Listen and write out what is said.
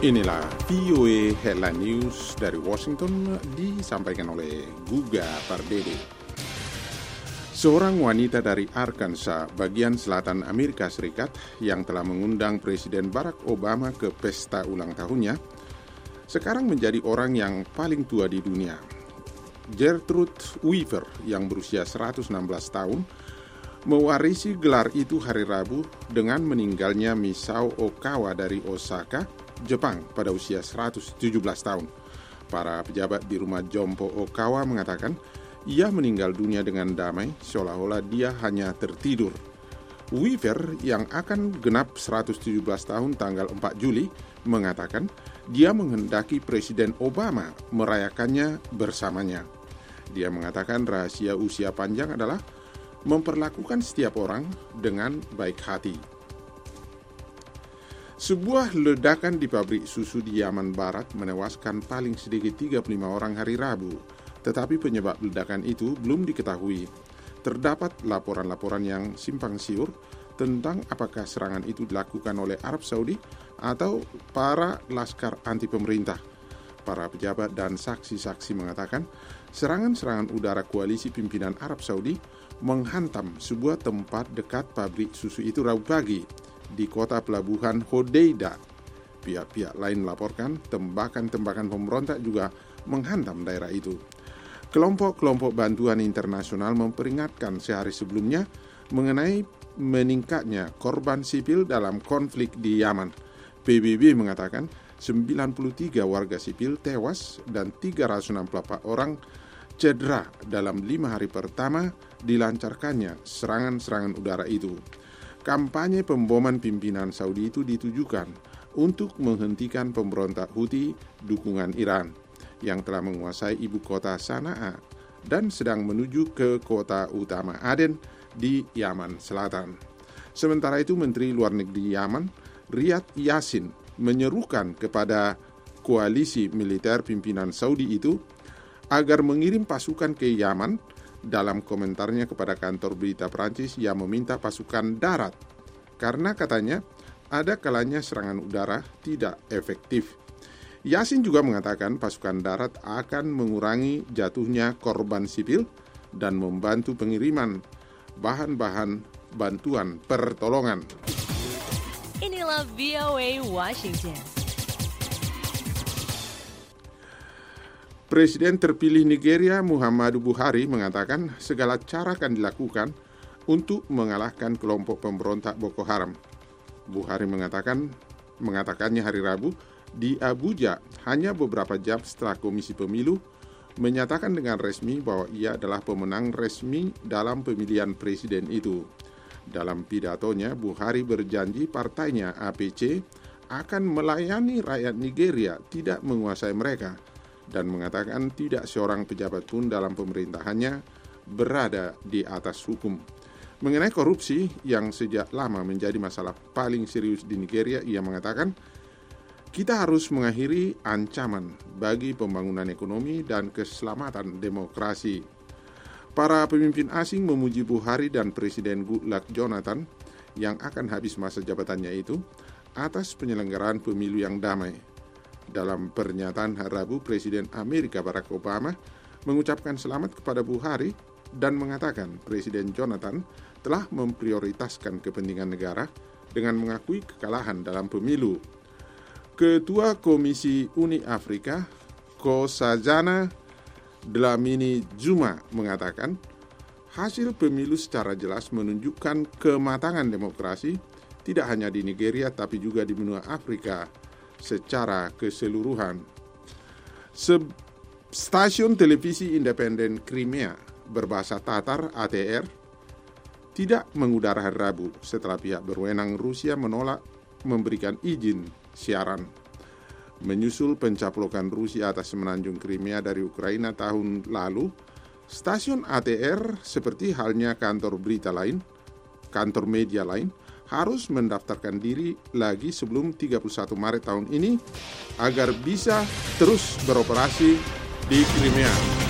Inilah VOA Headline News dari Washington disampaikan oleh Guga Pardede. Seorang wanita dari Arkansas, bagian selatan Amerika Serikat, yang telah mengundang Presiden Barack Obama ke pesta ulang tahunnya, sekarang menjadi orang yang paling tua di dunia. Gertrude Weaver, yang berusia 116 tahun, mewarisi gelar itu hari Rabu dengan meninggalnya Misao Okawa dari Osaka, Jepang pada usia 117 tahun. Para pejabat di rumah Jompo Okawa mengatakan ia meninggal dunia dengan damai, seolah-olah dia hanya tertidur. Weaver yang akan genap 117 tahun tanggal 4 Juli mengatakan dia menghendaki Presiden Obama merayakannya bersamanya. Dia mengatakan rahasia usia panjang adalah memperlakukan setiap orang dengan baik hati. Sebuah ledakan di pabrik susu di Yaman Barat menewaskan paling sedikit 35 orang hari Rabu, tetapi penyebab ledakan itu belum diketahui. Terdapat laporan-laporan yang simpang siur tentang apakah serangan itu dilakukan oleh Arab Saudi atau para laskar anti pemerintah. Para pejabat dan saksi-saksi mengatakan serangan-serangan udara koalisi pimpinan Arab Saudi menghantam sebuah tempat dekat pabrik susu itu Rabu pagi di kota pelabuhan Hodeida. Pihak-pihak lain melaporkan tembakan-tembakan pemberontak juga menghantam daerah itu. Kelompok-kelompok bantuan internasional memperingatkan sehari sebelumnya mengenai meningkatnya korban sipil dalam konflik di Yaman. PBB mengatakan 93 warga sipil tewas dan 364 orang cedera dalam 5 hari pertama dilancarkannya serangan-serangan udara itu. Kampanye pemboman pimpinan Saudi itu ditujukan untuk menghentikan pemberontak Houthi dukungan Iran yang telah menguasai ibu kota Sana'a dan sedang menuju ke kota utama Aden di Yaman Selatan. Sementara itu, Menteri Luar Negeri Yaman, Riyad Yassin, menyerukan kepada koalisi militer pimpinan Saudi itu agar mengirim pasukan ke Yaman. Dalam komentarnya kepada kantor berita Prancis, ia meminta pasukan darat karena katanya ada kalanya serangan udara tidak efektif. Yassin juga mengatakan pasukan darat akan mengurangi jatuhnya korban sipil dan membantu pengiriman bahan-bahan bantuan pertolongan. Inilah VOA Washington. Presiden terpilih Nigeria Muhammadu Buhari mengatakan segala cara akan dilakukan untuk mengalahkan kelompok pemberontak Boko Haram. Buhari mengatakannya hari Rabu di Abuja hanya beberapa jam setelah Komisi Pemilu menyatakan dengan resmi bahwa ia adalah pemenang resmi dalam pemilihan presiden itu. Dalam pidatonya, Buhari berjanji partainya APC akan melayani rakyat Nigeria, tidak menguasai mereka, dan mengatakan tidak seorang pejabat pun dalam pemerintahannya berada di atas hukum. Mengenai korupsi yang sejak lama menjadi masalah paling serius di Nigeria, ia mengatakan, kita harus mengakhiri ancaman bagi pembangunan ekonomi dan keselamatan demokrasi. Para pemimpin asing memuji Buhari dan Presiden Goodluck Jonathan yang akan habis masa jabatannya itu atas penyelenggaraan pemilu yang damai. Dalam pernyataan hari Rabu, Presiden Amerika Barack Obama mengucapkan selamat kepada Buhari dan mengatakan Presiden Jonathan telah memprioritaskan kepentingan negara dengan mengakui kekalahan dalam pemilu. Ketua Komisi Uni Afrika, Nkosazana Dlamini Zuma, mengatakan hasil pemilu secara jelas menunjukkan kematangan demokrasi tidak hanya di Nigeria tapi juga di benua Afrika secara keseluruhan. Stasiun televisi independen Crimea berbahasa Tatar ATR tidak mengudara hari Rabu setelah pihak berwenang Rusia menolak memberikan izin siaran. Menyusul pencaplokan Rusia atas semenanjung Crimea dari Ukraina tahun lalu, stasiun ATR seperti halnya kantor media lain harus mendaftarkan diri lagi sebelum 31 Maret tahun ini agar bisa terus beroperasi di Crimea.